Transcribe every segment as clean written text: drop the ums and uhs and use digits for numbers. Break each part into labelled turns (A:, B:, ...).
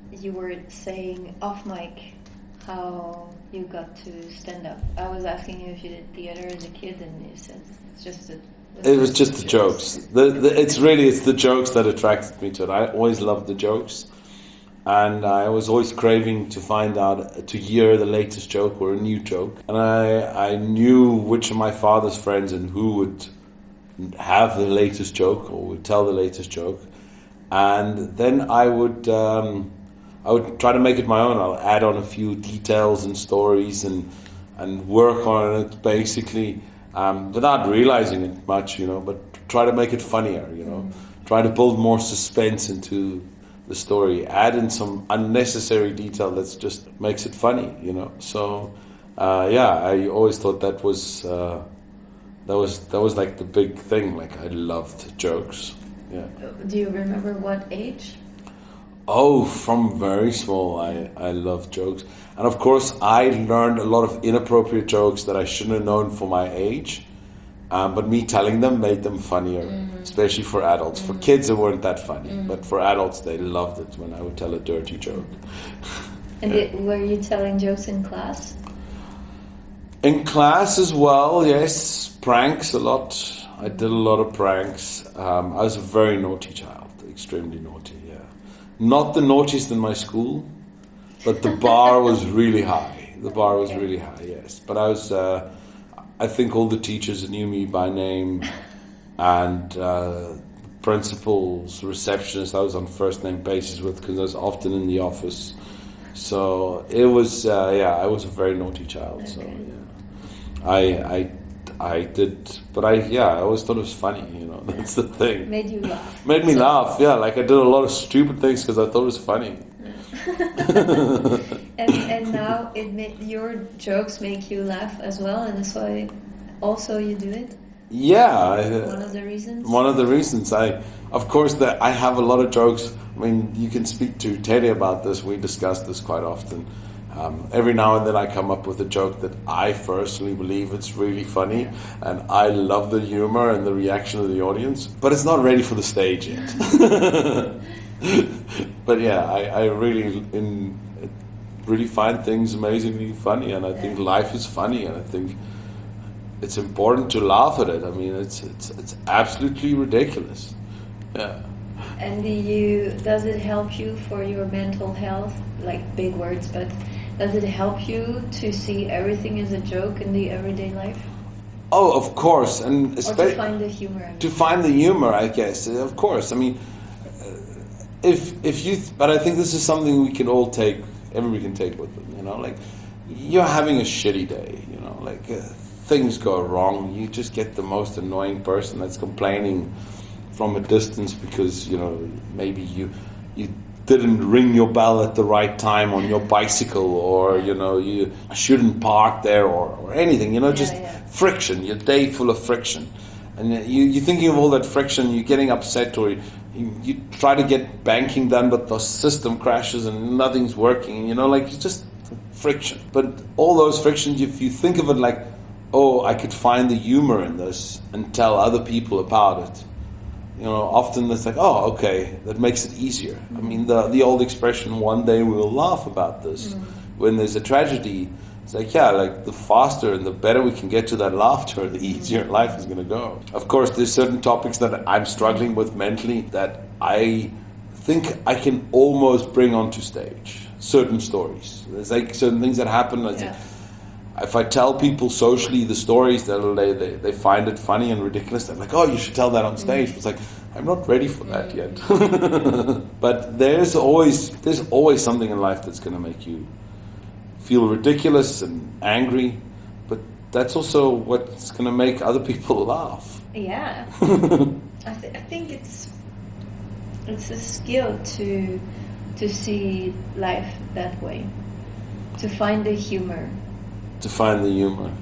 A: you were saying off mic how you got to stand up. I was asking you if you did theater as a kid, and you said it's just a.
B: It was just the jokes. It's the jokes that attracted me to it. I always loved the jokes, and I was always craving to find out, to hear the latest joke or a new joke. And I knew which of my father's friends and who would have the latest joke or would tell the latest joke, and then I would try to make it my own. I'll add on a few details and stories and work on it basically. Without realizing it much, but try to make it funnier, Try to build more suspense into the story, add in some unnecessary detail that just makes it funny, So, I always thought that was like the big thing. Like, I loved jokes. Yeah.
A: Do you remember what age?
B: Oh, from very small, I love jokes. And of course, I learned a lot of inappropriate jokes that I shouldn't have known for my age. But me telling them made them funnier, especially for adults. For kids, it weren't that funny. But for adults, they loved it when I would tell a dirty joke.
A: And were you telling jokes in class?
B: In class as well, yes. Pranks a lot. I did a lot of pranks. I was a very naughty child, extremely naughty, yeah. Not the naughtiest in my school, but the bar was really high. The bar was really high, yes. But I was, I think all the teachers knew me by name, and principals, receptionists, I was on first name basis with, because I was often in the office. So it was, I was a very naughty child. Okay. So yeah, I did, but I always thought it was funny. That's the thing.
A: Made you laugh.
B: Made me laugh. Yeah, like I did a lot of stupid things because I thought it was funny.
A: and now your jokes make you laugh as well, and that's why also you do it.
B: Yeah,
A: one of the reasons.
B: One of the reasons I have a lot of jokes. I mean, you can speak to Teddy about this. We discuss this quite often. Every now and then I come up with a joke that I personally believe it's really funny, and I love the humor and the reaction of the audience, but it's not ready for the stage yet. But yeah, I really find things amazingly funny, and I think life is funny, and I think it's important to laugh at it. I mean, it's absolutely ridiculous. Yeah.
A: And does it help you for your mental health? Like big words, but does it help you to see everything as a joke in the everyday life?
B: Oh, of course, and
A: or to find the humor.
B: To find the humor, I guess. Of course, I mean, but I think this is something we can all take. Everybody can take with them. Like you're having a shitty day. Like things go wrong. You just get the most annoying person that's complaining from a distance because maybe you didn't ring your bell at the right time on your bicycle, or you shouldn't park there, or anything. Friction. Your day full of friction, and you're thinking of all that friction. You're getting upset, or you try to get banking done, but the system crashes and nothing's working. It's just friction. But all those frictions, if you think of it like, oh, I could find the humor in this and tell other people about it. Often it's like, oh, okay, that makes it easier. I mean, the old expression, one day we'll laugh about this. When there's a tragedy, it's like, like the faster and the better we can get to that laughter, the easier life is going to go. Of course, there's certain topics that I'm struggling with mentally that I think I can almost bring onto stage. Certain stories. There's like certain things that happen. If I tell people socially the stories, they find it funny and ridiculous. They're like, oh, you should tell that on stage. It's like, I'm not ready for that yet. But there's always something in life that's going to make you feel ridiculous and angry. But that's also what's going to make other people laugh.
A: Yeah. I think it's a skill to see life that way, to find the humor.
B: To find the humor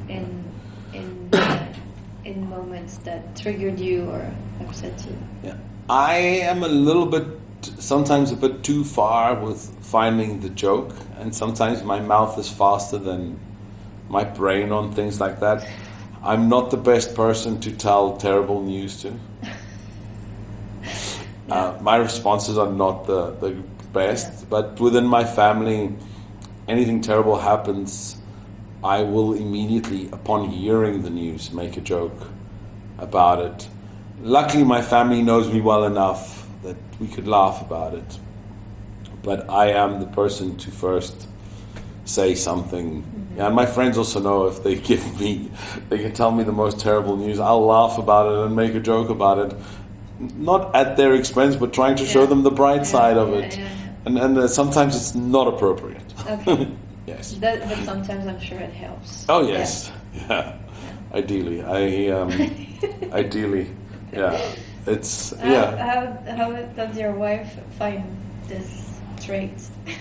A: in moments that triggered you or upset you.
B: Yeah, I am sometimes a bit too far with finding the joke, and sometimes my mouth is faster than my brain on things like that. I'm not the best person to tell terrible news to. My responses are not the best.
A: Yeah.
B: But within my family, anything terrible happens, I will immediately, upon hearing the news, make a joke about it. Luckily, my family knows me well enough that we could laugh about it. But I am the person to first say something.
A: Mm-hmm.
B: And my friends also know if they they can tell me the most terrible news, I'll laugh about it and make a joke about it. Not at their expense, but trying to show them the bright side of it.
A: Yeah.
B: And sometimes it's not appropriate.
A: Okay.
B: Yes.
A: But sometimes I'm sure it helps.
B: Oh yes. Yeah. Ideally, ideally, yeah. It's
A: How does your wife find this trait?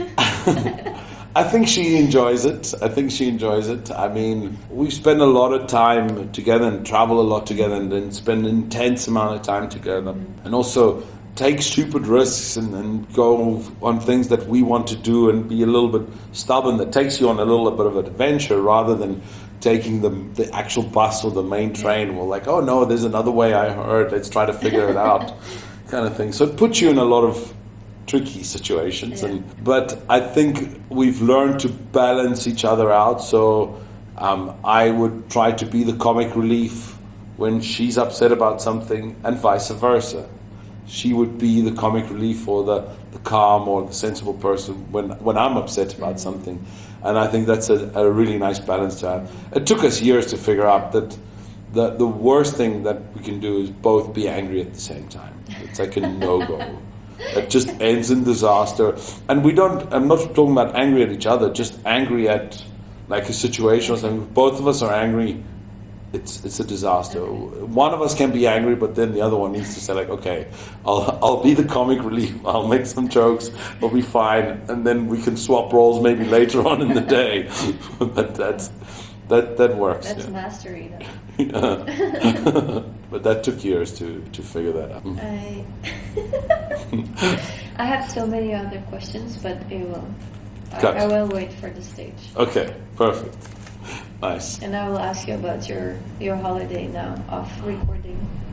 B: I think she enjoys it. I mean, we spend a lot of time together and travel a lot together and then spend an intense amount of time together. And also take stupid risks and go on things that we want to do and be a little bit stubborn. That takes you on a little bit of an adventure rather than taking the actual bus or the main train. We're like, oh no, there's another way I heard. Let's try to figure it out, kind of thing. So it puts you in a lot of tricky situations, but I think we've learned to balance each other out. So I would try to be the comic relief when she's upset about something, and vice versa. She would be the comic relief or the calm or the sensible person when I'm upset about something. And I think that's a really nice balance to have. It took us years to figure out that the worst thing that we can do is both be angry at the same time. It's like a no-go. It just ends in disaster. And I'm not talking about angry at each other, just angry at like a situation or something. Both of us are angry. It's a disaster. One of us can be angry, but then the other one needs to say like, okay, I'll be the comic relief. I'll make some jokes. We'll be fine, and then we can swap roles maybe later on in the day. But that works.
A: That's mastery, though.
B: But that took years to figure that out.
A: I have so many other questions, but
B: Cut.
A: I will wait for the stage.
B: Okay, perfect. Nice.
A: And I will ask you about your holiday now of recording.